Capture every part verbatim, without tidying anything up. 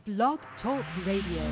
Blog Talk Radio.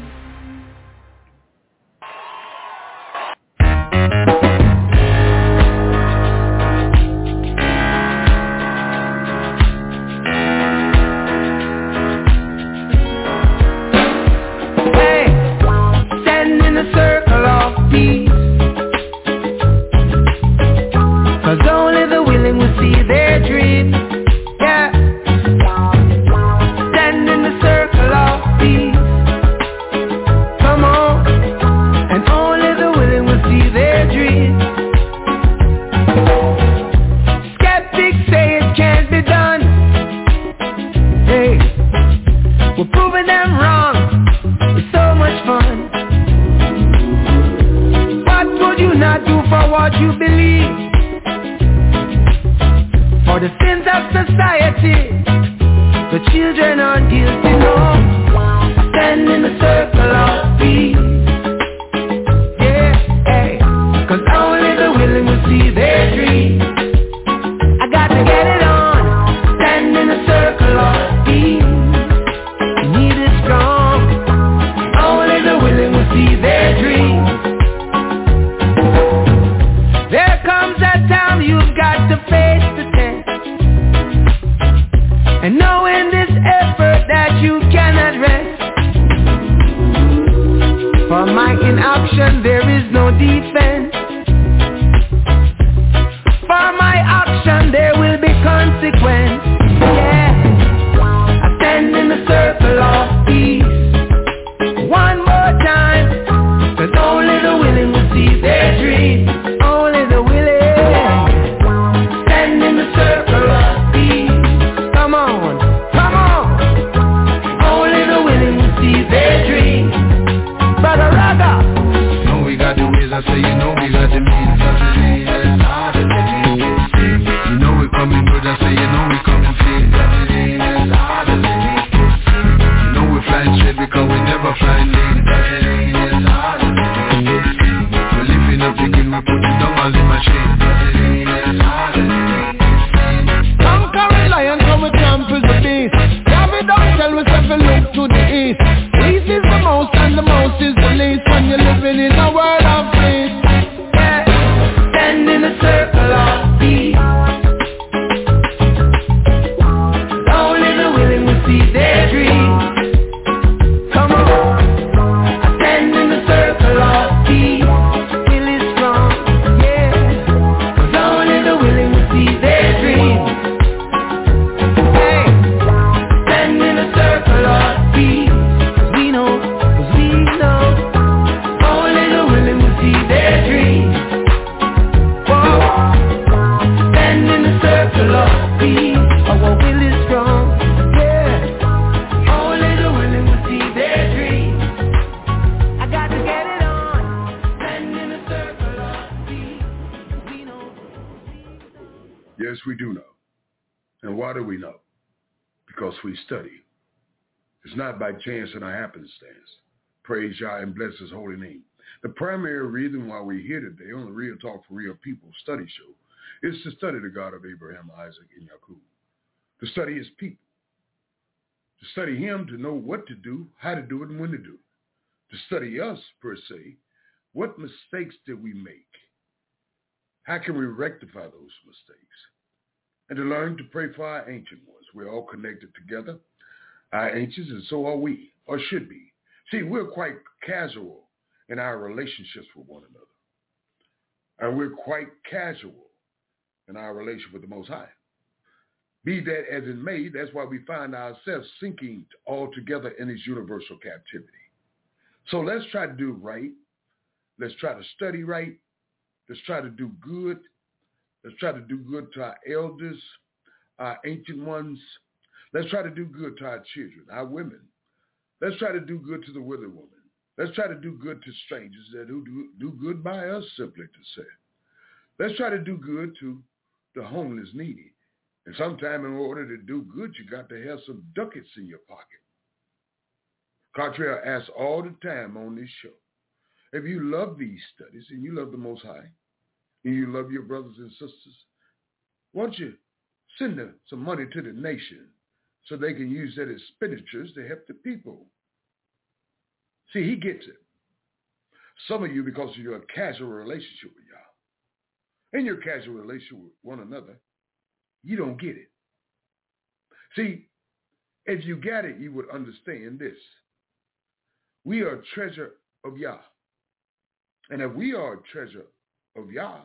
By chance and a happenstance. Praise Yah and bless his holy name. The primary reason why we're here today on the Real Talk for Real People study show is to study the God of Abraham, Isaac, and Jacob. To study his people. To study him to know what to do, how to do it, and when to do it. To study us, per se. What mistakes did we make? How can we rectify those mistakes? And to learn to pray for our ancient ones. We're all connected together. Our ancients, and so are we, or should be. See, we're quite casual in our relationships with one another. And we're quite casual in our relationship with the Most High. Be that as it may, that's why we find ourselves sinking all together in this universal captivity. So let's try to do right. Let's try to study right. Let's try to do good. Let's try to do good to our elders, our ancient ones. Let's try to do good to our children, our women. Let's try to do good to the widow woman. Let's try to do good to strangers that who do, do good by us, simply to say. Let's try to do good to the homeless, needy. And sometime in order to do good, you got to have some ducats in your pocket. Contrary asks all the time on this show, if you love these studies and you love the Most High, and you love your brothers and sisters, why don't you send them some money to the nation so they can use that expenditures to help the people See, he gets it. Some of you, because of your casual relationship with Yah, in your casual relationship with one another, you don't get it. See, if you got it, you would understand this. We are a treasure of Yah. And if we are a treasure of Yah,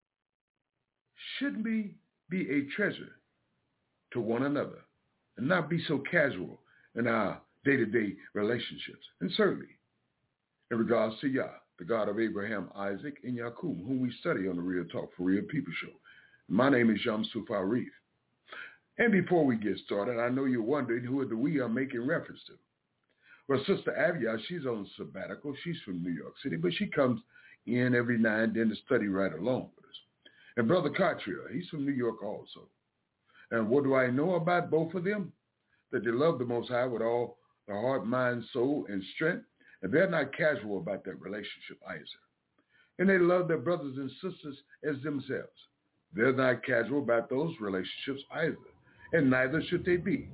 shouldn't we be a treasure to one another and not be so casual in our day-to-day relationships? And certainly, in regards to Yah, the God of Abraham, Isaac, and Yaqub, whom we study on the Real Talk for Real People show. My name is Yamsuf Arif. And before we get started, I know you're wondering who the we are making reference to. Well, Sister Avia, she's on sabbatical. She's from New York City, but she comes in every now and then to study right along with us. And Brother Cottrell, he's from New York also. And what do I know about both of them? That they love the Most High with all their heart, mind, soul, and strength. And they're not casual about that relationship either. And they love their brothers and sisters as themselves. They're not casual about those relationships either. And neither should they be.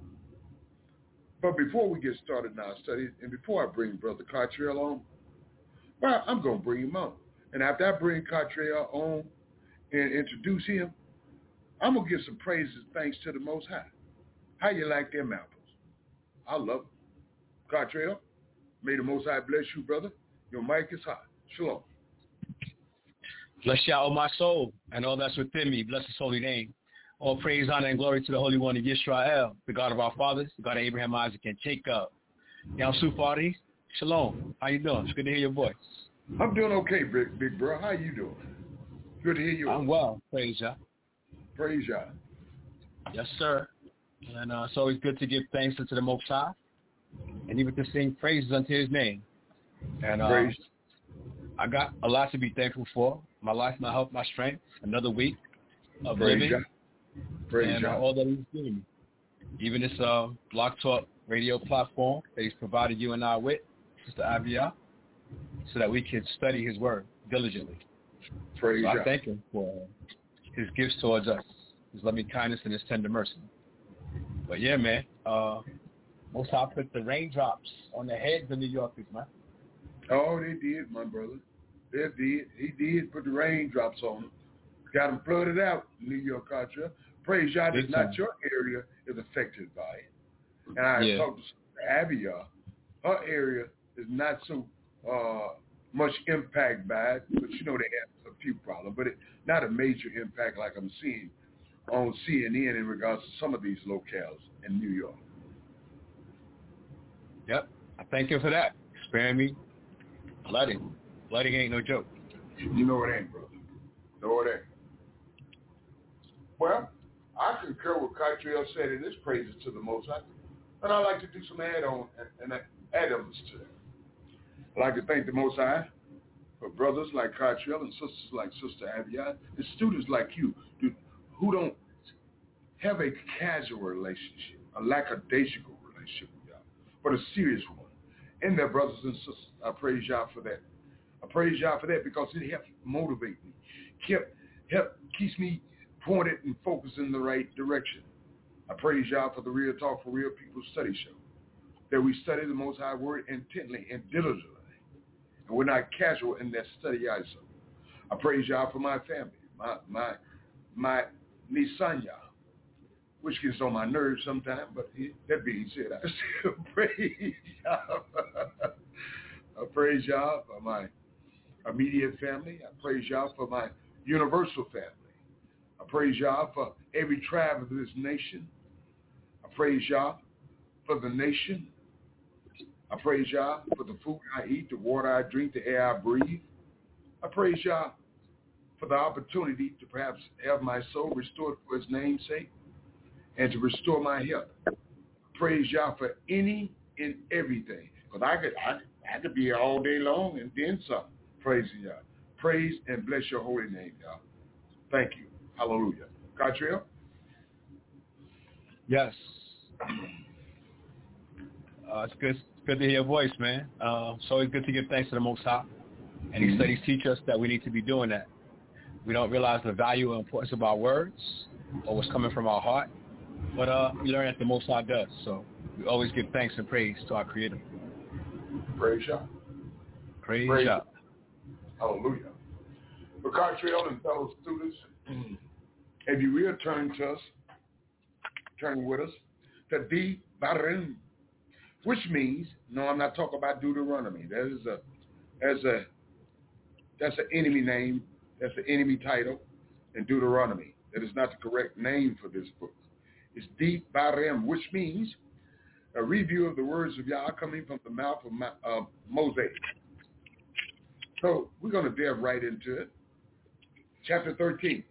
But before we get started in our study, and before I bring Brother Cottrell on, well, I'm going to bring him on. And after I bring Cottrell on and introduce him, I'm going to give some praises and thanks to the Most High. How you like them apples? I love them. Cottrell, may the Most High bless you, brother. Your mic is hot. Shalom. Bless Yah, O my soul, and all that's within me. Bless his holy name. All praise, honor, and glory to the Holy One of Yisrael, the God of our fathers, the God of Abraham, Isaac, and Jacob. Yamsuf Arif, shalom. How you doing? It's good to hear your voice. I'm doing okay, big, big bro. How you doing? Good to hear you. I'm well. Praise Yah. Praise Yah. Yes, sir. And uh, it's always good to give thanks unto the Most High, and even to sing praises unto his name. And uh, praise. I got a lot to be thankful for. My life, my health, my strength. Another week of praise living. Yah. Praise and uh, all that he's doing me. Even this uh, Blog Talk radio platform that he's provided you and I with, Sister Avia, so that we can study his word diligently. Praise so Yah. I thank him for his gifts towards us, his loving kindness and his tender mercy. But yeah, man, uh, Most High put the raindrops on the heads of New Yorkers, man. Oh, they did, my brother. They did. He did put the raindrops on them. Got them flooded out in New York, Contra. Praise Yah that not your area is affected by it. And I yeah. talked to Avia. Her area is not so uh, much impact by it, but you know they have a few problems, but it, not a major impact like I'm seeing on C N N in regards to some of these locales in New York. Yep. I thank you for that. Sparing me flooding. Flooding ain't no joke. You know it ain't, brother. No, it ain't. Well, I concur with Cottrell said in his praises to the Most High, and I like to do some add-on and, and add-ons to it. I like to thank the Most High for brothers like Cottrell and sisters like Sister Avia and students like you who don't have a casual relationship, a lackadaisical relationship with Yah, but a serious one. And their brothers and sisters, I praise Yah for that. I praise Yah for that because it helps motivate me, kept, help, keeps me pointed and focused in the right direction. I praise Yah for the Real Talk for Real People study show, that we study the Most High Word intently and diligently, and we're not casual in that study either. I praise Yah for my family, my my my Nisanya, which gets on my nerves sometimes, but that being said, I still praise Yah. I praise Yah for my immediate family. I praise Yah for my universal family. I praise Yah for every tribe of this nation. I praise Yah for the nation. I praise Yah for the food I eat, the water I drink, the air I breathe. I praise Yah for the opportunity to perhaps have my soul restored for his name's sake and to restore my health. I praise Yah for any and everything. Because I could, I, I could be here all day long and then some praising Yah. Praise and bless your holy name, Yah. Thank you. Hallelujah. Cottrell? Yes. Uh, it's good. It's good to hear your voice, man. Uh, it's always good to give thanks to the Most High. And these studies teach us that we need to be doing that. We don't realize the value and importance of our words or what's coming from our heart, but uh, we learn that the Most High does. So we always give thanks and praise to our Creator. Praise God. Praise, Praise God. Hallelujah. But Cartrell and fellow students, if you will turn to us, turn with us, to Devarim, which means, no, I'm not talking about Deuteronomy. That is a, that's a, that's an enemy name. That's an enemy title in Deuteronomy. That is not the correct name for this book. It's Devarim, which means a review of the words of Yah coming from the mouth of uh, Moses. So we're going to delve right into it. Chapter thirteen.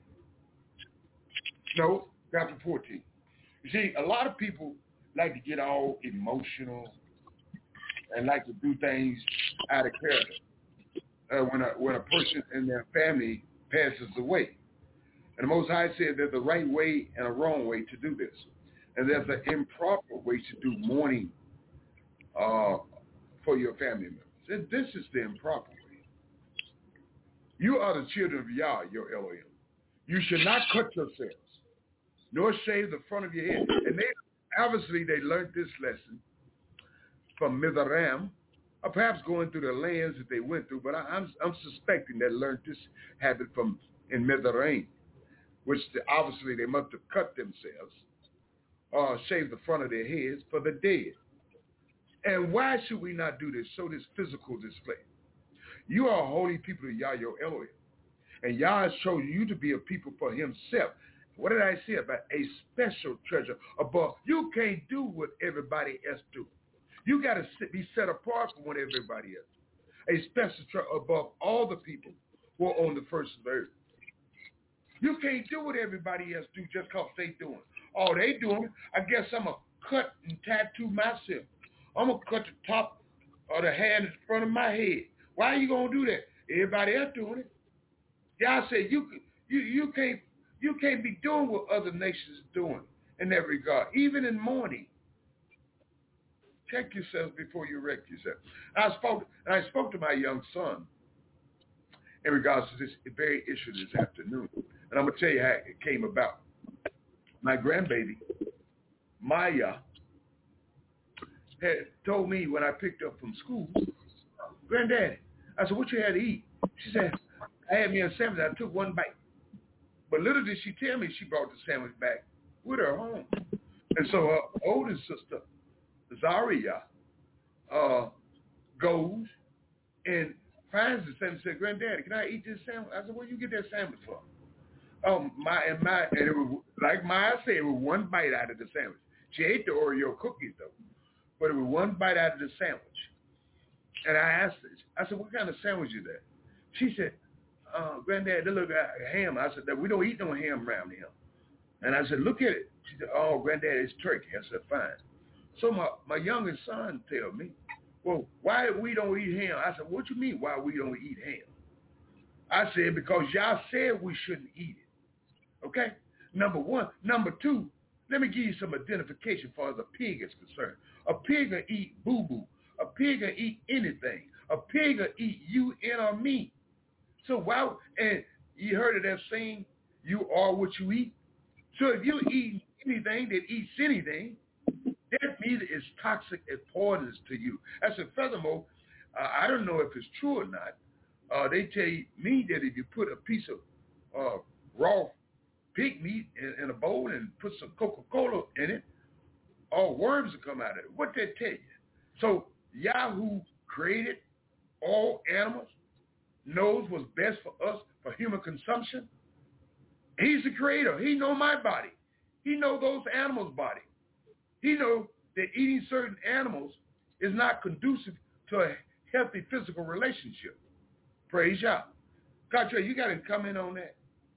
No, chapter fourteen. You see, a lot of people like to get all emotional and like to do things out of character uh, when, a, when a person in their family passes away. And the Most High said there's a right way and a wrong way to do this. And there's an improper way to do mourning uh, for your family members. And this is the improper way. You are the children of Yah, your Elohim. You should not cut yourselves, nor shave the front of your head. And they obviously they learned this lesson from Mizraim, or perhaps going through the lands that they went through. But I, I'm I'm suspecting they learned this habit from in Mizraim, which they, obviously they must have cut themselves or shaved the front of their heads for the dead. And why should we not do this? Show this physical display. You are a holy people of Yah, your Elohim. And Yah has chosen you to be a people for himself. What did I say about a special treasure above? You can't do what everybody else do. You got to be set apart from what everybody else. A special treasure above all the people who are on the first of the earth. You can't do what everybody else do just because they doing. Oh, they doing, I guess I'm going to cut and tattoo myself. I'm going to cut the top of the hair in front of my head. Why are you going to do that? Everybody else doing it. Y'all say you you you can't you can't be doing what other nations are doing in that regard, even in mourning. Check yourself before you wreck yourself. I spoke and I spoke to my young son in regards to this very issue this afternoon, and I'm gonna tell you how it came about. My grandbaby Maya had told me when I picked up from school, Granddaddy, I said, what you had to eat? She said, I had me a sandwich. I took one bite. But little did she tell me she brought the sandwich back with her home. And so her oldest sister, Zaria, uh, goes and finds the sandwich and said, Granddaddy, can I eat this sandwich? I said, where you get that sandwich from? Um, my and my and it was like Maya said, it was one bite out of the sandwich. She ate the Oreo cookies though, but it was one bite out of the sandwich. And I asked her, I said, what kind of sandwich is that? She said, uh, Granddad, they look at ham. I said, we don't eat no ham around here. And I said, look at it. She said, oh, Granddad, it's turkey. I said, fine. So my, my youngest son tell me, well, why we don't eat ham? I said, what you mean why we don't eat ham? I said, because y'all said we shouldn't eat it. Okay? Number one. Number two, let me give you some identification as far as a pig is concerned. A pig will eat boo-boo. A pig will eat anything. A pig will eat you and or me. So why, and you heard of that saying, you are what you eat? So if you eat anything that eats anything, that means it's toxic and poisonous to you. I said, furthermore, uh, I don't know if it's true or not. Uh, they tell me that if you put a piece of uh, raw pig meat in, in a bowl and put some Coca-Cola in it, all worms will come out of it. What they tell you? So Yahoo created all animals, knows what's best for us for human consumption. He's the creator. He know my body. He know those animals' body. He know that eating certain animals is not conducive to a healthy physical relationship. Praise Yah. Cartrell, you got to comment on that.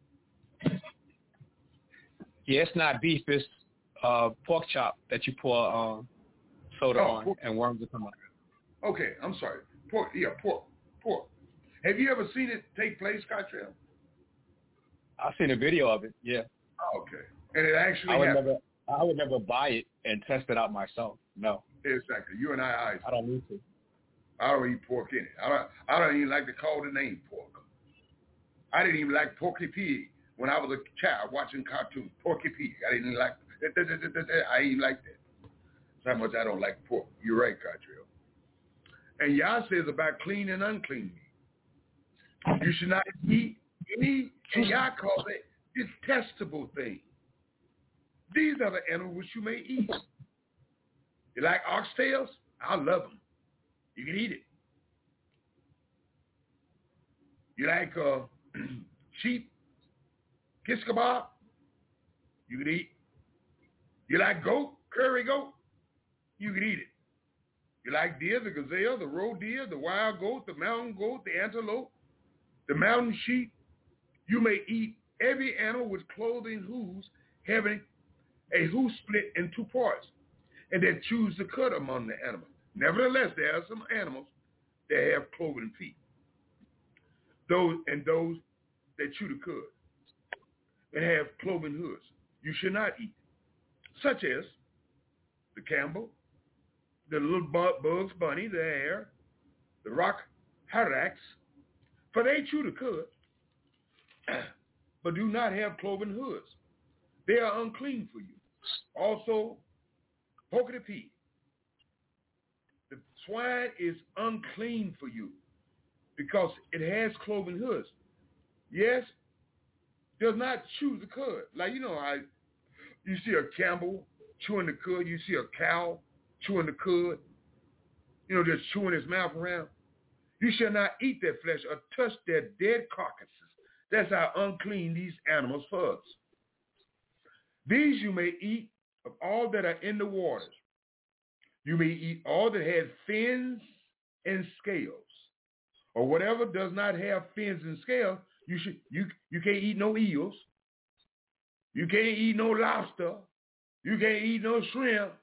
Yeah, it's not beef. It's uh, pork chop that you pour um, soda oh, on pork. and worms will come out. Okay, I'm sorry. Pork, yeah, pork, pork. Have you ever seen it take place, Cartrell? I've seen a video of it, yeah. Oh, okay. And it actually I would happened. never, I would never buy it and test it out myself. No. Exactly. You and I, I, I don't need to. I don't eat pork in it. I don't, I don't even like to call the name pork. I didn't even like Porky Pig when I was a child watching cartoons. Porky Pig. I didn't like that. I didn't like that. That's how much I don't like pork. You're right, Cartrell. And Yah says about clean and unclean meat. You should not eat any, and Yah calls it detestable thing. These are the animals which you may eat. You like oxtails? I love them. You can eat it. You like uh, sheep, kiss kebab? You can eat. You like goat, curry goat? You can eat it. You like deer, the gazelle, the roe deer, the wild goat, the mountain goat, the antelope, the mountain sheep? You may eat every animal with clothing hooves having a hoof split in two parts, and then choose the cut among the animals. Nevertheless, there are some animals that have cloven feet. Those and those that chew the cud and have cloven hooves, you should not eat, such as the camel, the little bugs bunny, the hare, the rock hyrax, for they chew the cud, but do not have cloven hooves. They are unclean for you. Also, porky pig. The swine is unclean for you because it has cloven hooves. Yes, does not chew the cud. Like, you know, I you see a camel chewing the cud. You see a cow chewing the cud. You know, just chewing his mouth around. You shall not eat their flesh or touch their dead carcasses. That's how unclean these animals for us. These you may eat of all that are in the waters. You may eat all that has fins and scales, or whatever does not have fins and scales. You should you you can't eat no eels. You can't eat no lobster. You can't eat no shrimp.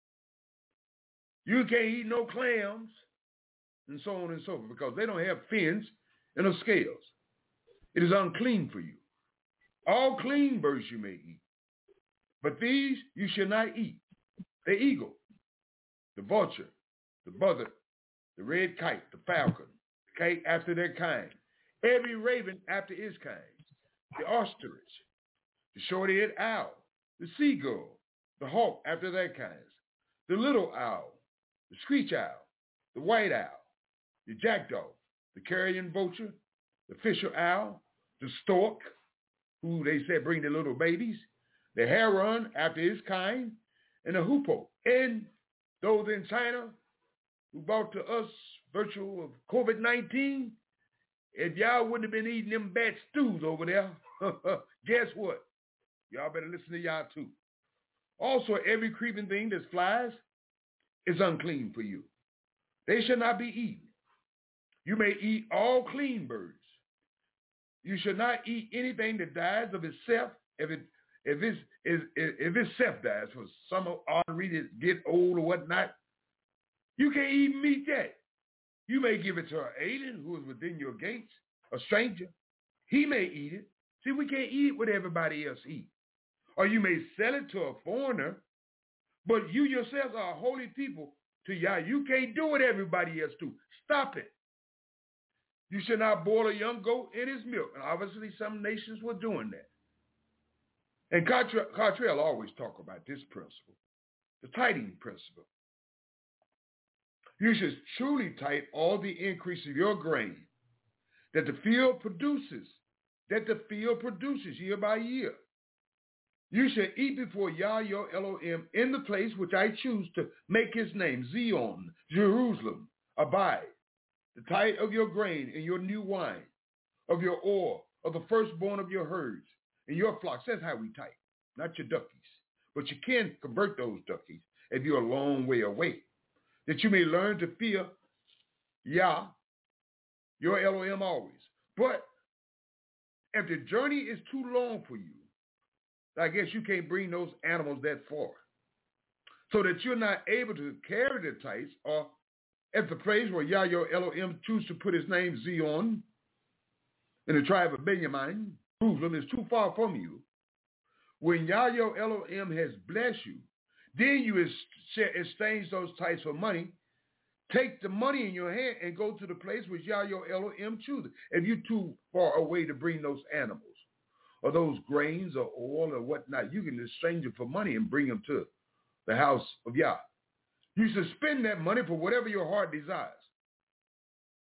You can't eat no clams, and so on and so forth, because they don't have fins and no scales. It is unclean for you. All clean birds you may eat, but these you shall not eat: the eagle, the vulture, the buzzard, the red kite, the falcon, the kite after their kind, every raven after its kind, the ostrich, the short-eared owl, the seagull, the hawk after their kinds, the little owl, the screech owl, the white owl, the jackdaw, the carrion vulture, the fisher owl, the stork, who they said bring the little babies, the heron after its kind, and the hoopoe. And those in China who brought to us virtue of COVID nineteen, if y'all wouldn't have been eating them bad stews over there, guess what? Y'all better listen to y'all too. Also, every creeping thing that flies is unclean for you. They shall not be eaten. You may eat all clean birds. You shall not eat anything that dies of itself. If it if it's if, if itself dies, for some ornery that get old or whatnot, you can't even eat that. You may give it to an alien who is within your gates, a stranger. He may eat it. See, we can't eat what everybody else eats. Or you may sell it to a foreigner, but you yourselves are a holy people to Yah. You can't do what everybody else do. Stop it. You should not boil a young goat in his milk. And obviously some nations were doing that. And Cottrell always talk about this principle, the tithing principle. You should truly tithe all the increase of your grain that the field produces, that the field produces year by year. You shall eat before Yah your Elohim in the place which I choose to make his name, Zion, Jerusalem, abide. The tithe of your grain and your new wine, of your oil, of the firstborn of your herds, and your flocks. That's how we tithe, not your duckies. But you can convert those duckies if you're a long way away, that you may learn to fear Yah, your Elohim always. But if the journey is too long for you, I guess you can't bring those animals that far, so that you're not able to carry the tithes, or at the place where Yah your Elohim choose to put his name Zion in the tribe of Benjamin, Jerusalem is too far from you. When Yah your Elohim has blessed you, then you exchange those tithes for money. Take the money in your hand and go to the place which Yah your Elohim chooses. If you're too far away to bring those animals or those grains or oil or whatnot, you can exchange it for money and bring them to the house of Yah. You should spend that money for whatever your heart desires.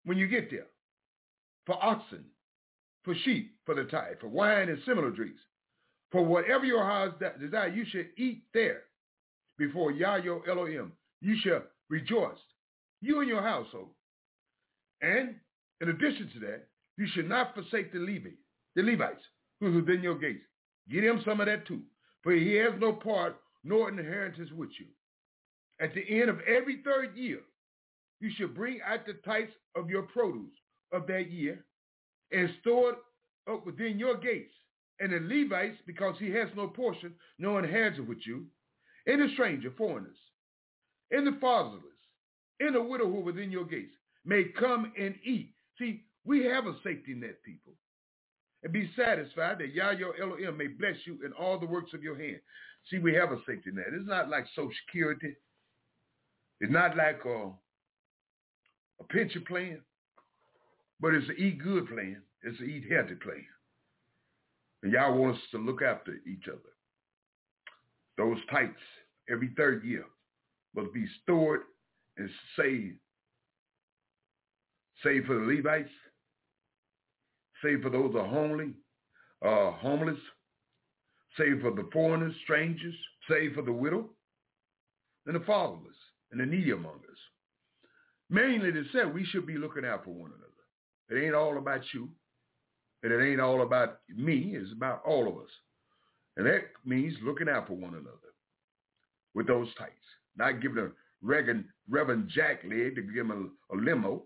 when you get there, for oxen, for sheep, for the tithe, for wine and similar drinks. For whatever your heart desire, you should eat there before Yah your Elohim. You shall rejoice, you and your household. And in addition to that, you should not forsake the Levites, the Levites who are within your gates. Get him some of that too, for he has no part nor inheritance with you. At the end of every third year, you should bring out the tithes of your produce of that year and store it up within your gates. And the Levites, because he has no portion, no inheritance with you, and the stranger, foreigners, and the fatherless, and the widow who are within your gates, may come and eat. See, we have a safety net, people. And be satisfied that Yah your Elohim may bless you in all the works of your hand. See, we have a safety net. It's not like Social Security. It's not like a, a pension plan, but it's an eat good plan. It's an eat healthy plan. And Yah wants us to look after each other. Those tithes every third year must be stored and saved. Saved for the Levites. Saved for those who are homely, uh, homeless. Saved for the foreigners, strangers. Saved for the widow and the fatherless and the needy among us. Mainly, they said we should be looking out for one another. It ain't all about you. And it ain't all about me. It's about all of us. And that means looking out for one another with those tithes. Not giving a Reverend, Reverend Jack leg to give him a, a limo.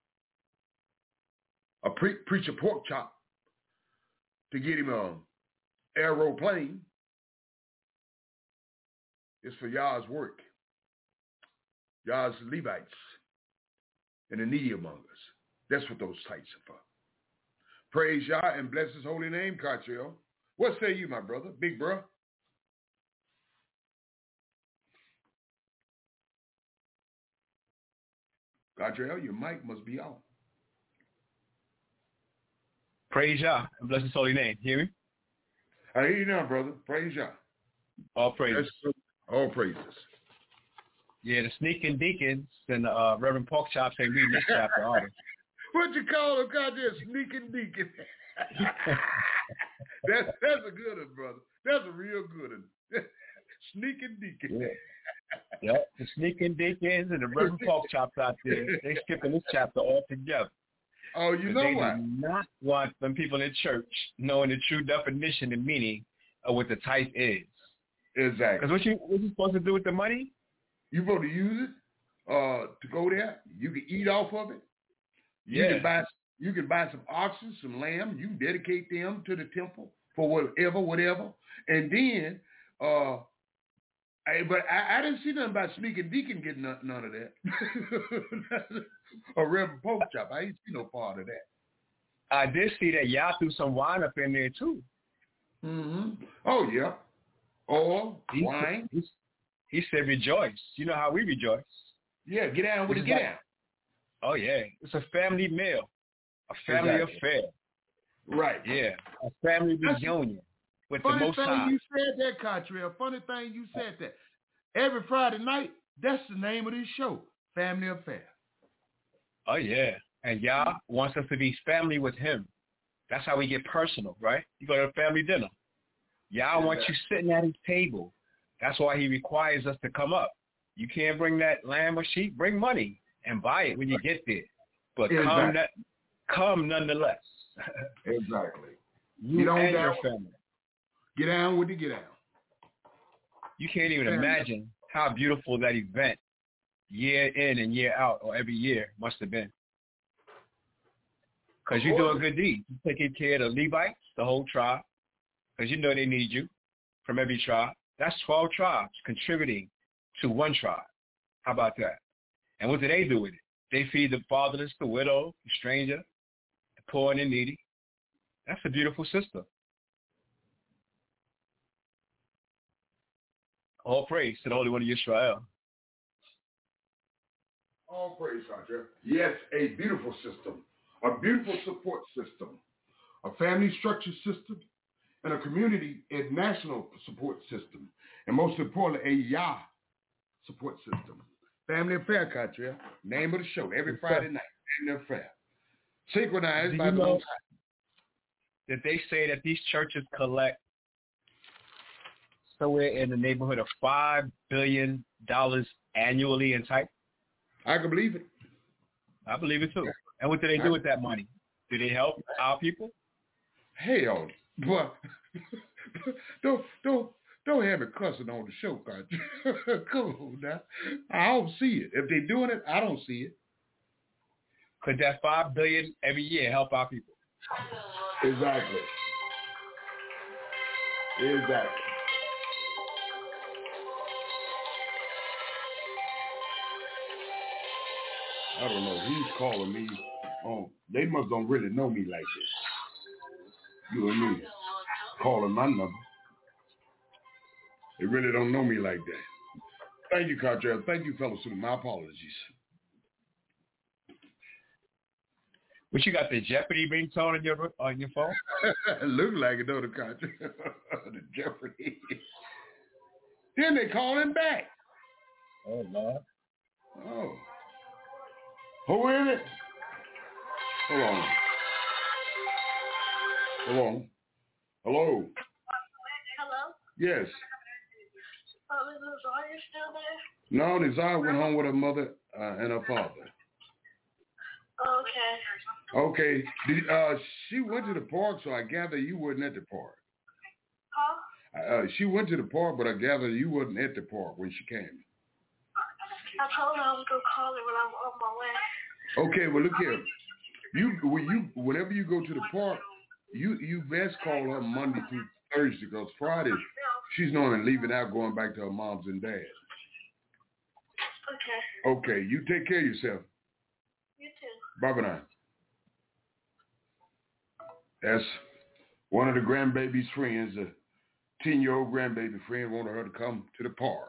A pre- preacher pork chop to get him a aeroplane. It's for Yah's work. Yah's Levites and the needy among us. That's what those tithes are for. Praise Yah and bless his holy name, Catriel. What say you, my brother, big bro? Catriel, your mic must be off. Praise Yah and bless his holy name. Hear me? I hear you now, brother. Praise Yah. All praises. All praises. Yeah, the sneaking deacons and uh, Reverend Pork Chops ain't reading this chapter, are they? What you call them, goddamn sneaking deacon? that's that's a good one, brother. That's a real good one. Sneaking deacon. Yeah. Yep, the sneaking deacons and the Reverend Pork Chops out there, they skipping this chapter altogether. Oh, you know they why? They do not want them people in church knowing the true definition and meaning of what the tithe is. Exactly. Because what you what you supposed to do with the money? You're supposed to use it uh, to go there. You can eat off of it. You Yeah. can buy you can buy some oxen, some lamb. You can dedicate them to the temple for whatever, whatever. And then, uh, I, but I, I didn't see nothing about sneaking deacon getting none, none of that. Or Reverend Pork Chop. I didn't see no part of that. I did see that y'all threw some wine up in there too. Mm-hmm. Oh yeah, oil, He, wine. He, he said, "Rejoice." You know how we rejoice. Yeah, get down with it. Get like, down. Oh yeah, it's a family meal, a family exactly. affair. Right. Yeah, a family That's reunion with funny the Most thing High. you said that, Catriel. Funny thing you said that. Every Friday night, that's the name of this show, Family Affair. Oh yeah, and Yah wants us to be family with Him. That's how we get personal, right? You go to a family dinner. Yah exactly. wants you sitting at His table. That's why He requires us to come up. You can't bring that lamb or sheep. Bring money and buy it when you get there. But exactly. come, that, come nonetheless. Exactly. You get on and down. your family. Get down with the get down. You can't even family. imagine how beautiful that event, year in and year out, or every year, must have been. Because you do a good deed. You're taking care of the Levites, the whole tribe, because you know they need you from every tribe. That's twelve tribes contributing to one tribe. How about that? And what do they do with it? They feed the fatherless, the widow, the stranger, the poor and the needy. That's a beautiful system. All praise to the Holy One of Israel. All praise, Roger. Yes, a beautiful system, a beautiful support system, a family structure system, and a community and national support system, and most importantly, a Yah support system. Family Affair, Catriel. Name of the show every Friday night. and they're fair. Synchronized Do by you the know Most High. that they say that these churches collect somewhere in the neighborhood of five billion dollars annually in type? I can believe it. I believe it too. And what do they do with that money? Do they help our people? Hell, boy. don't don't don't have it cussing on the show, God. Come on now. I don't see it. If they're doing it, I don't see it. Could that five billion dollars every year help our people? Exactly. Exactly. I don't know. He's calling me. Oh, they must don't really know me like this. You and me calling my number. They really don't know me like that. Thank you, Cartel. Thank you, fellow student. My apologies. But you got the Jeopardy ringtone on your on your phone? Look like it, though, the Cartel. The Jeopardy. Then they call him back. Oh, Lord. Oh. Who is it? Hold on. Hold on. Hello. Hello? Yes. Um, is Nazariah still there? No, Desire went home with her mother uh, and her father. Oh, okay. Okay. Did, uh, she went to the park, so I gather you wasn't at the park. Huh? Uh, she went to the park, but I gather you wasn't at the park when she came. I told her I was going to call her when I'm on my way. Okay, well, look here. You, when you, whenever you go to the park, you, you best call her Monday through Thursday, because Friday, she's normally leaving out, going back to her mom's and dad's. Okay. Okay, you take care of yourself. You too. Bye-bye now. That's one of the grandbaby's friends, a ten-year-old grandbaby friend wanted her to come to the park.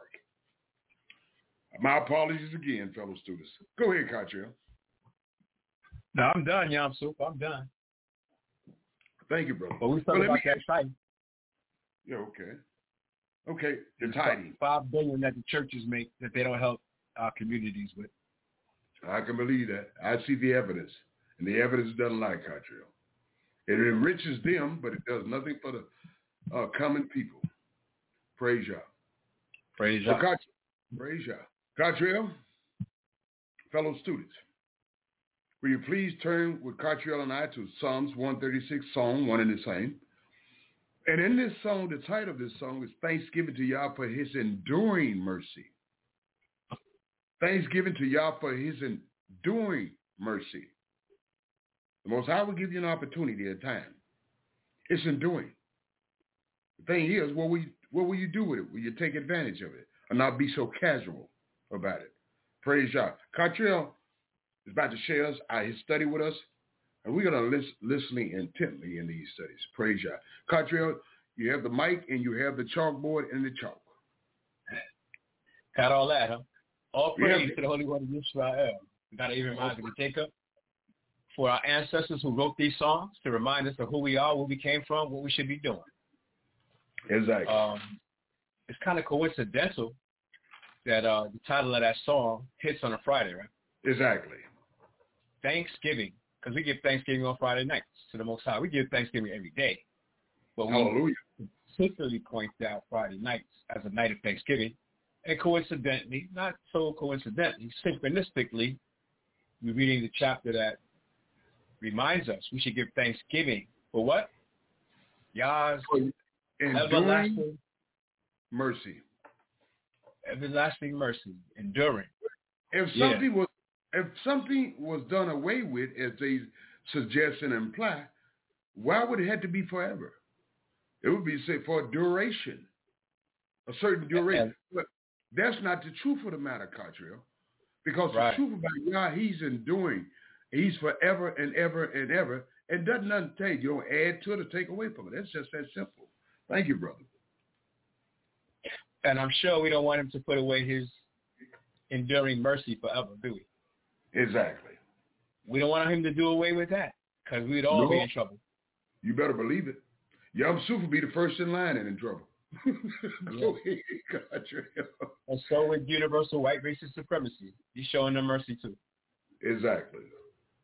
My apologies again, fellow students. Go ahead, Cottrell. No, I'm done, Yam Soup. I'm done. Thank you, brother. But we talking well, about me... that site. Yeah, okay. Okay, the tidings. Five billion that the churches make that they don't help our communities with. I can believe that. I see the evidence, and the evidence doesn't lie, Cottrell. It enriches them, but it does nothing for the uh, common people. Praise Yah. Praise So, Yah. Cottrell, praise Yah. Cottrell, fellow students, will you please turn with Cottrell and I to Psalms one thirty-six, song, one and the same. And in this song, the title of this song is Thanksgiving to Yah for his enduring mercy. Thanksgiving to Yah for his enduring mercy. The Most High will give you an opportunity at a time. It's enduring. The thing is, what will you, what will you do with it? Will you take advantage of it or not be so casual about it? Praise Yah. Cottrell is about to share us, uh, his study with us, and we're going to listen listening intently in these studies. Praise Yah. Cottrell, you have the mic and you have the chalkboard and the chalk. Got all that, huh? All praise Yeah. to the Holy One of Israel. We got to even remind the Jacob for our ancestors who wrote these songs to remind us of who we are, where we came from, what we should be doing. Exactly. Um, it's kind of coincidental that uh, the title of that song hits on a Friday, right? Exactly. Thanksgiving, because we give Thanksgiving on Friday nights to the Most High. We give Thanksgiving every day. But we Hallelujah. particularly point out Friday nights as a night of Thanksgiving. And coincidentally, not so coincidentally, synchronistically, we're reading the chapter that reminds us we should give Thanksgiving for what? Yah's everlasting mercy. Everlasting mercy, enduring. If something yeah. was if something was done away with, as they suggest and imply, why would it have to be forever? It would be say for a duration, a certain duration. And, but that's not the truth of the matter, Cottrell. Because right. the truth about Yah, he's enduring. He's forever and ever and ever. And doesn't nothing take. You don't add to it or take away from it. That's just that simple. Thank you, brother. And I'm sure we don't want him to put away his enduring mercy forever, do we? Exactly. We don't want him to do away with that because we'd all no. be in trouble. You better believe it. Yom Suf will be the first in line and in trouble. Go ahead, Cottrell. And so with universal white racist supremacy, he's showing them mercy too. Exactly.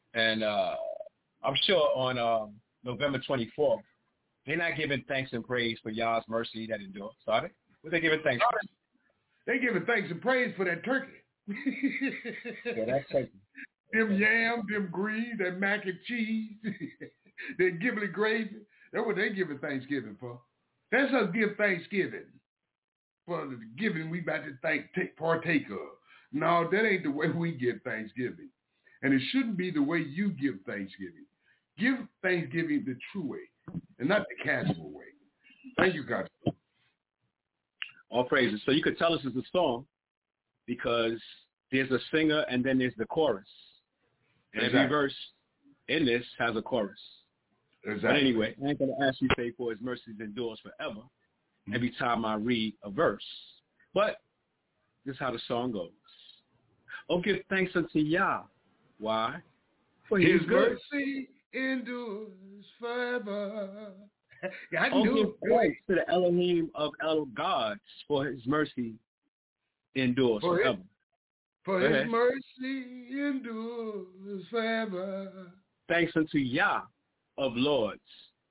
And uh, I'm sure on uh, November twenty-fourth, they're not giving thanks and praise for Yah's mercy that endures. Are they? What they giving thanks for? They giving thanks and praise for that turkey. Yeah, that's turkey. Them yams, them greens, that mac and cheese, that gibbly gravy. That's what they giving Thanksgiving for. That's us give Thanksgiving for the giving we about to thank, take, partake of. No, that ain't the way we give Thanksgiving. And it shouldn't be the way you give Thanksgiving. Give Thanksgiving the true way and not the casual way. Thank you, God. All praises. So you could tell us it's a song because there's a singer and then there's the chorus. And Exactly. every verse in this has a chorus. Exactly. But anyway, I ain't going to ask you to say for his mercies endures forever mm-hmm. every time I read a verse. But this is how the song goes. Oh, give thanks unto Yah. Why? For his good. mercy endures forever. I oh, knew give thanks to the Elohim of El gods, for his mercy endures for forever. His, for his mercy endures forever. Thanks unto Yah of lords.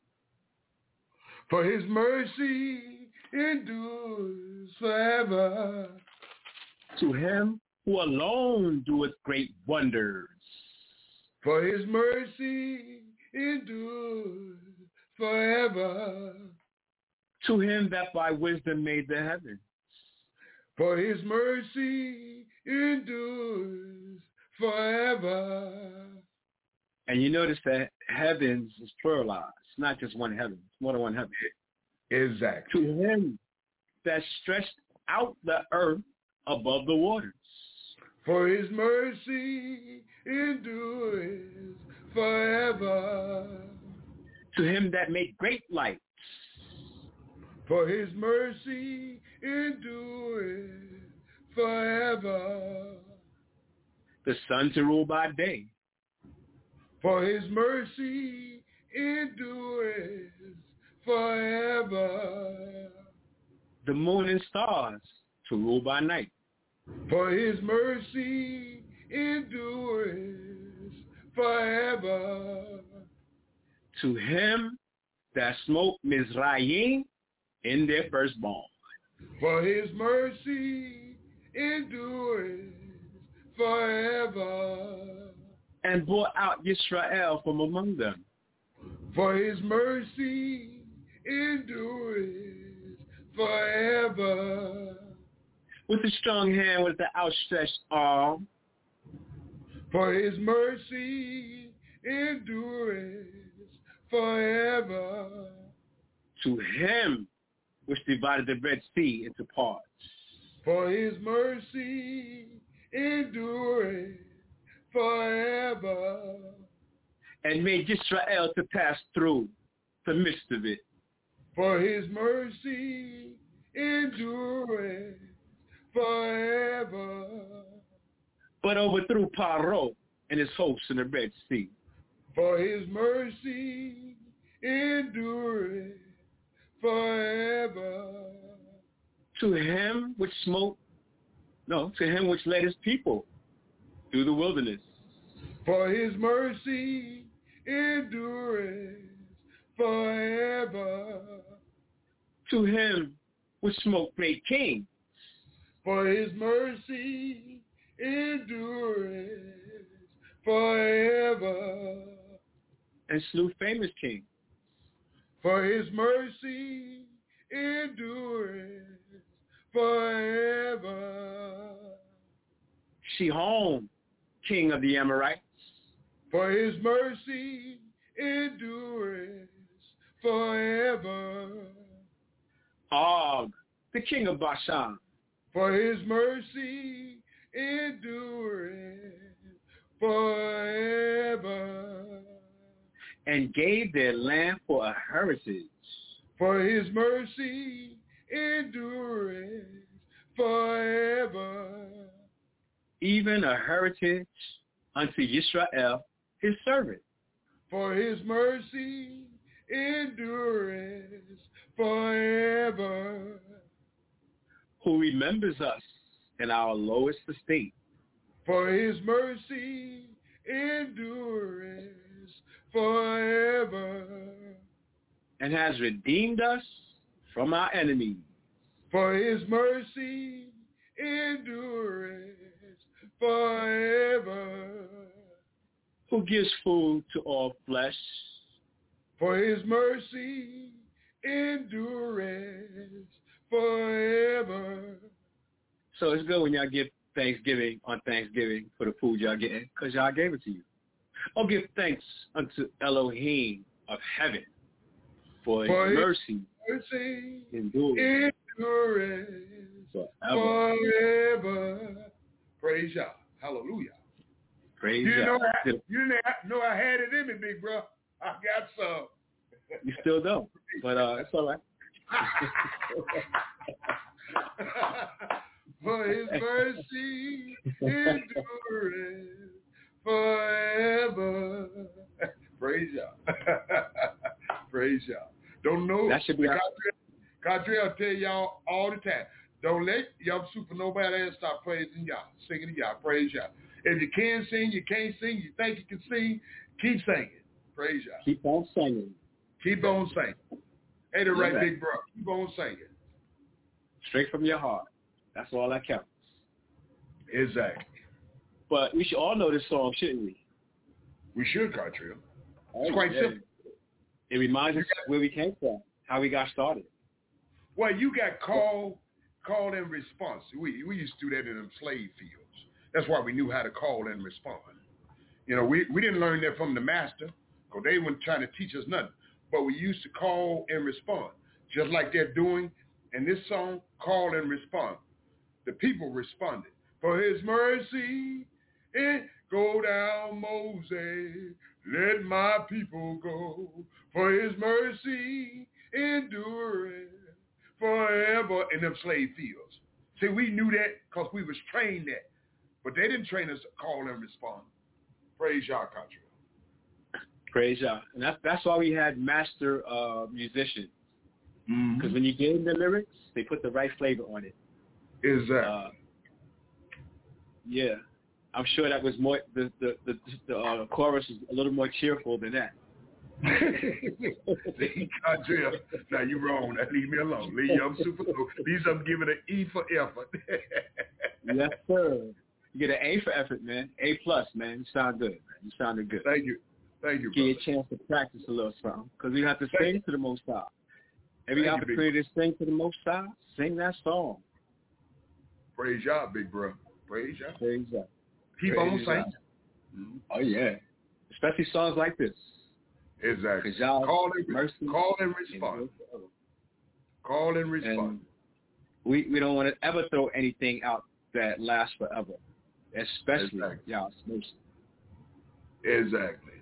For his mercy endures forever. To him who alone doeth great wonders. For his mercy endures forever. To him that by wisdom made the heavens. For his mercy endures forever. And you notice that heavens is pluralized, not just one heaven. It's more than one heaven. Exactly. To him that stretched out the earth above the waters. For his mercy endures forever. To him that made great lights. For his mercy endures forever. The sun to rule by day. For his mercy endures forever. The moon and stars to rule by night. For his mercy endures forever. To him that smote Mizraim in their firstborn. For his mercy endures forever. And brought out Yisrael from among them. For his mercy endures forever. With a strong hand, with the outstretched arm. For his mercy endures forever. To him which divided the Red Sea into parts. For his mercy endures forever. And made Israel to pass through the midst of it. For his mercy endures forever. But overthrew Paro and his hosts in the Red Sea. For his mercy endures forever. To him which smote, no, to him which led his people through the wilderness. For his mercy endures forever. To him which smote great kings. For his mercy endures forever. And slew famous kings. For his mercy endures forever. Shihon, king of the Amorites. For his mercy endures forever. Og, the king of Bashan. For his mercy endures forever. And gave their land for a heritage. For his mercy endures forever. Even a heritage unto Yisrael, his servant. For his mercy endures forever. Who remembers us in our lowest estate. For his mercy endurance forever. And has redeemed us from our enemies. For his mercy endurance forever. Who gives food to all flesh. For his mercy endurance forever. So it's good when y'all give Thanksgiving on Thanksgiving for the food y'all getting, because y'all gave it to you. Oh, give thanks unto Elohim of heaven for his for mercy, mercy endurance, endurance forever. forever. Praise Yah. Hallelujah. Praise you Yah. know, I, you know I had it in me, big bro. I got some. You still don't, but uh, it's all right. For his mercy endurance forever. Praise Yah. Praise Yah. Don't know. That should be our- Cadre tell y'all all the time. Don't let y'all supernova and stop praising Yah, singing Yah. Praise Yah. If you can sing, you can't sing, you think you can sing, keep singing. Praise Yah. Keep on singing. Keep on singing. Ain't it right, Yeah. big bro? Keep on singing. Straight from your heart. That's all that counts. Exactly. But we should all know this song, shouldn't we? We should, Cartrell. Oh, It's quite yeah. simple. It reminds us where we came from, how we got started. Well, you got call, call and response. We we used to do that in them slave fields. That's why we knew how to call and respond. You know, we, we didn't learn that from the master, because they weren't trying to teach us nothing. But we used to call and respond, just like they're doing in this song, call and respond. The people responded. For his mercy, it go down, Moses, let my people go. For his mercy, endurance forever in them slave fields. See, we knew that because we was trained that. But they didn't train us to call and respond. Praise Yah, country. Praise Yah. And that's, that's why we had master uh, musicians. Because Mm-hmm. when you gave them the lyrics, they put the right flavor on it. Exactly. Uh, yeah. I'm sure that was more, the, the, the, the uh, chorus is a little more cheerful than that. See, Cadre, now you wrong. Now leave me alone. Leave I'm super low. These I'm giving an E for effort. Yes, sir. You get an A for effort, man. A plus, man. You sound good, man. You sounded good. Thank you. Thank you, Give you brother. a chance to practice a little something, because we have to Thank sing you. to the Most High. Every Thank you, opportunity to sing to the Most High, sing that song. Praise Yah, big bro. Praise Yah. Praise Yah. Keep Praise on Yah. saying. Mm-hmm. Oh, yeah. Especially songs like this. Exactly. 'Cause y'all Call and, mercy call and respond. Call and respond. And we, we don't want to ever throw anything out that lasts forever, especially Exactly. y'all's mercy. Exactly.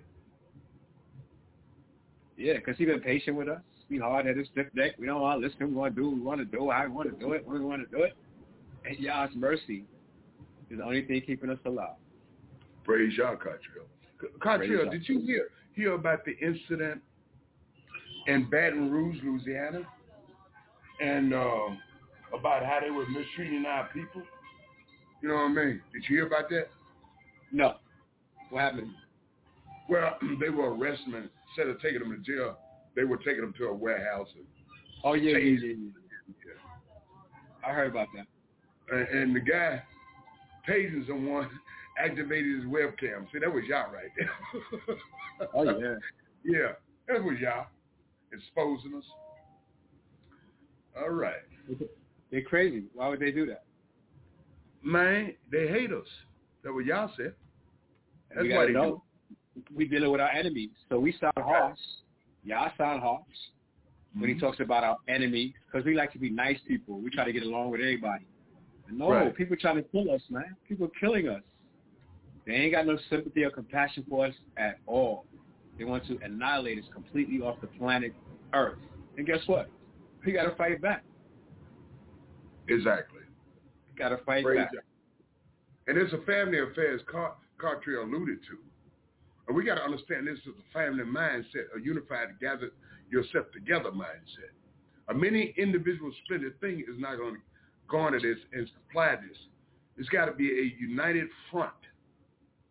Yeah, because he's been patient with us. We hard-headed, stiff-necked. We don't want to listen. We want to do what we want to do, how we want to do it, when we want to do it. And y'all's mercy is the only thing keeping us alive. Praise Yah, Catriel. Catriel, Yah. did you hear hear about the incident in Baton Rouge, Louisiana, and um, about how they were mistreating our people? You know what I mean? Did you hear about that? No. What happened? Well, they were arresting them. Instead of taking them to jail, they were taking them to a warehouse. And, Oh, yeah, yeah, tased yeah, them. yeah. I heard about that. And, and the guy tasing someone activated his webcam. See, that was y'all right there. Oh, yeah. Yeah, that was y'all exposing us. All right. They're crazy. Why would they do that? Man, they hate us. That's what y'all said. That's we why gotta they know. We dealing with our enemies. So we sound harsh. Y'all sound harsh. do. When he talks about our enemies, because we like to be nice people. We try to get along with everybody. No, Right. people trying to kill us, man. People killing us. They ain't got no sympathy or compassion for us at all. They want to annihilate us completely off the planet Earth. And guess what? We got to fight back. Exactly. Got to fight Praise back. God. And it's a family affair, as Car- Cartier alluded to. And we got to understand this is a family mindset, a unified, gather yourself together mindset. A many individual splendid thing is not going to garner this and supply this. It's got to be a united front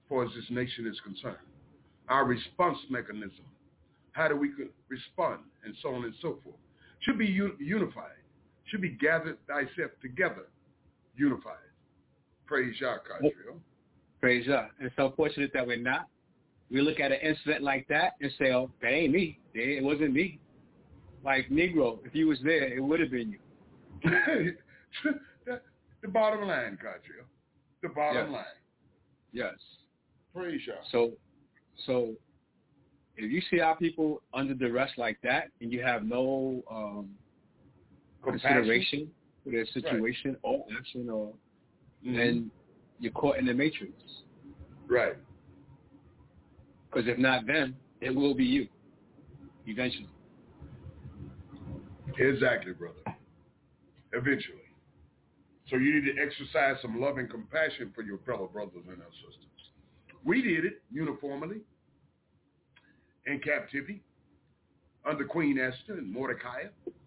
far as this nation is concerned. Our response mechanism, how do we respond, and so on and so forth, should be un- unified, should be gathered thyself together, unified. Praise Yah, Catriel. Praise Yah. And it's unfortunate that we're not. We look at an incident like that and say, oh, that ain't me. It wasn't me. Like, Negro, if you was there, it would have been you. the, the bottom line, Catriel. The bottom yes. line. Yes. Praise Yah. So, so if you see our people under duress like that and you have no um, consideration for their situation right. or action, or mm-hmm. then you're caught in the matrix. Right. Because if not them, it will be you eventually. Exactly, brother. Eventually. So you need to exercise some love and compassion for your fellow brothers and our sisters. We did it uniformly in captivity under Queen Esther and Mordecai.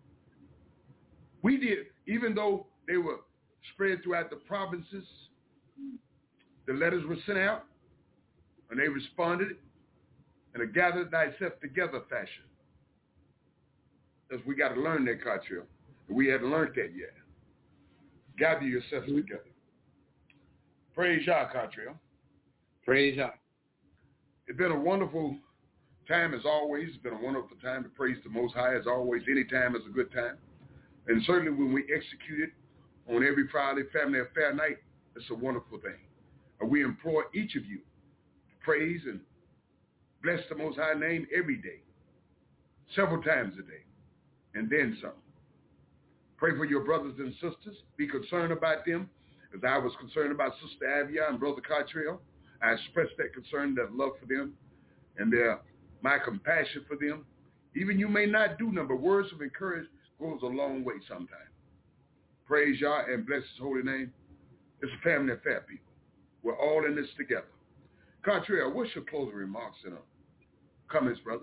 We did, even though they were spread throughout the provinces, the letters were sent out and they responded in a gathered thyself together fashion. Because we got to learn that, Catriel. We haven't learned that yet. Gather yourselves mm-hmm. together. Praise Yah, Catriel. Praise Yah. It's been a wonderful time as always. It's been a wonderful time to praise the Most High as always. Any time is a good time. And certainly when we execute it on every Friday Family Affair night, it's a wonderful thing. And we implore each of you to praise and bless the Most High name every day, several times a day, and then some. Pray for your brothers and sisters. Be concerned about them as I was concerned about Sister Avia and Brother Catriel. I expressed that concern, that love for them, and their, my compassion for them. Even you may not do them, but words of encouragement goes a long way sometimes. Praise Yah and bless His holy name. It's a family affair, people. We're all in this together. Catriel, what's your closing remarks and comments, brother?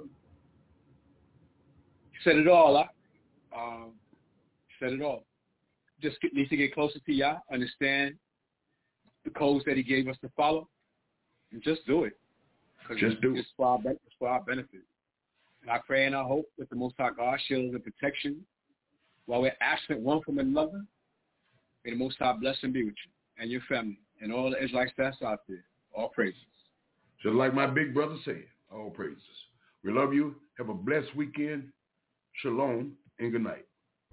You said it all, huh? Um, said it all. Just get, needs to get closer to Yah, understand the codes that He gave us to follow, and just do it. Just do it. It's for, our, it's for our benefit. And I pray and I hope that the Most High God shields and protection while we're absent one from another. May the Most High blessing be with you and your family and all the Israelites that's out there. All praises. Just like my big brother said, all praises. We love you. Have a blessed weekend. Shalom and good night.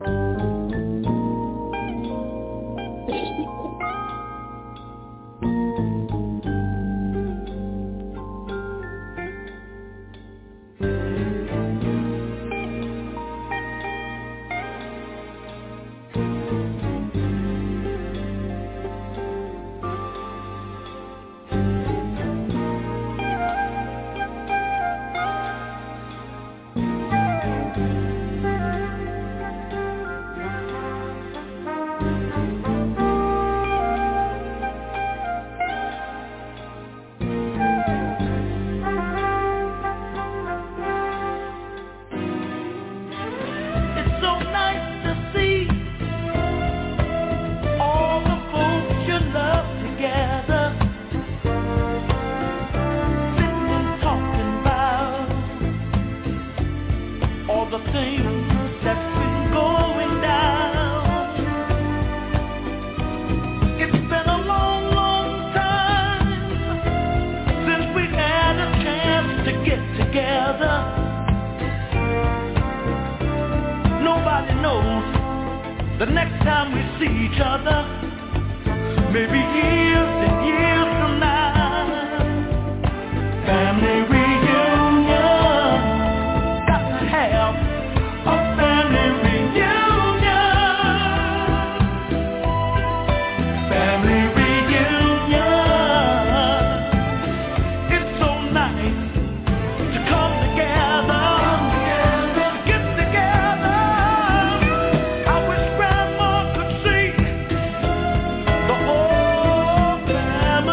The next time we see each other, maybe years and years from now, family reunion, got to have a family reunion, family reunion. It's so nice to come together, get together. I wish Grandma could see the whole family.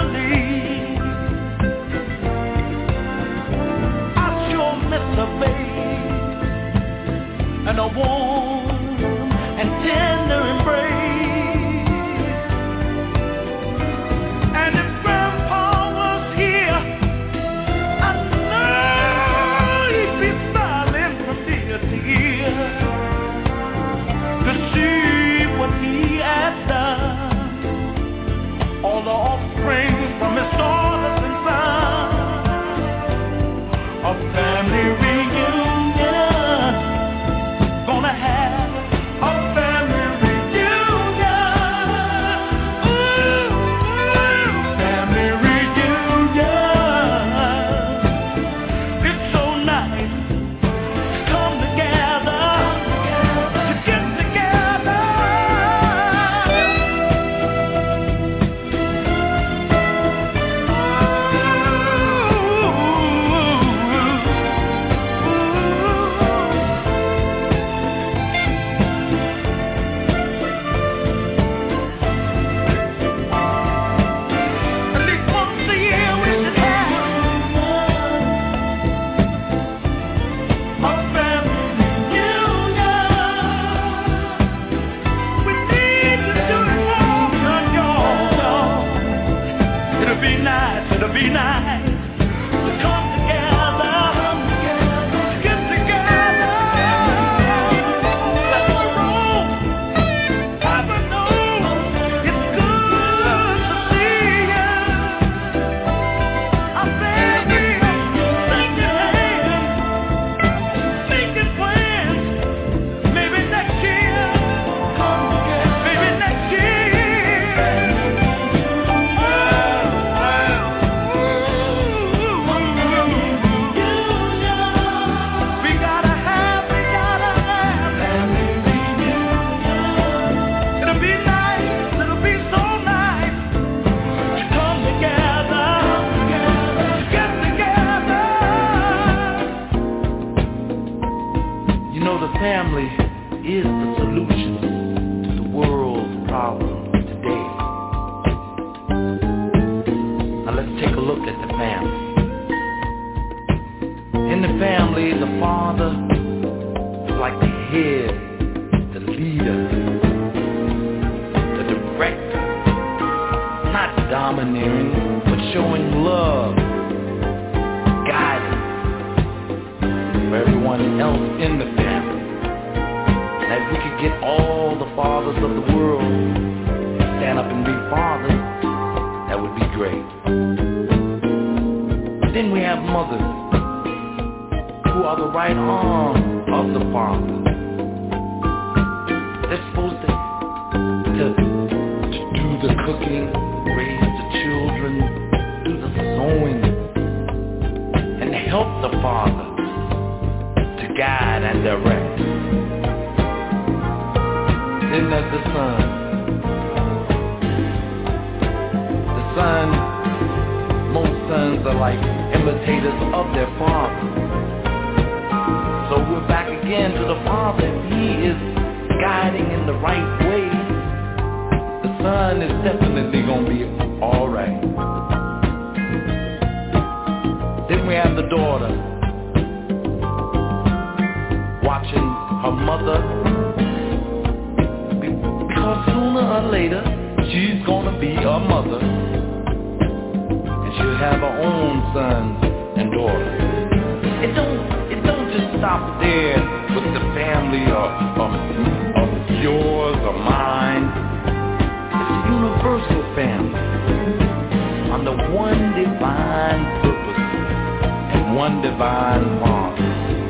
It'll be nice to come together, to get together. That's the road I've known. It's good to see you. I said we shake your hand, making plans. Maybe next year, maybe next year. We gotta have, we gotta have family reunion. It'll be nice, it'll be so nice to come together, get together. You know, the family is the solution to the world's problems today. Now let's take a look at the family. In the family, the father is like the head, the leader, the director, not domineering, but showing love, guidance for everyone else in the family. And if we could get all the fathers of the world to stand up and be fathers, that would be great. Then we have mothers who are the right arm of the father. They're supposed to, to, to do the cooking, raise the children, do the sewing, and help the father to guide and direct. Then there's the son. The son, most sons are like imitators of their father. So we're back again to the father. If he is guiding in the right way, the son is definitely going to be all right. Then we have the daughter, watching her mother, because sooner or later she's going to be a mother, and she'll have her own sons and daughters. It don't stop there with the family of, of, of yours or mine. It's a universal family under one divine purpose and one divine Father.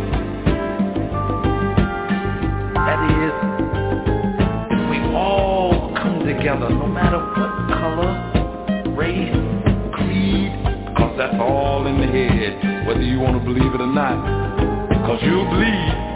That is, if we all come together, no matter what color, race, creed, because that's all in the head, whether you want to believe it or not. Cause you'll bleed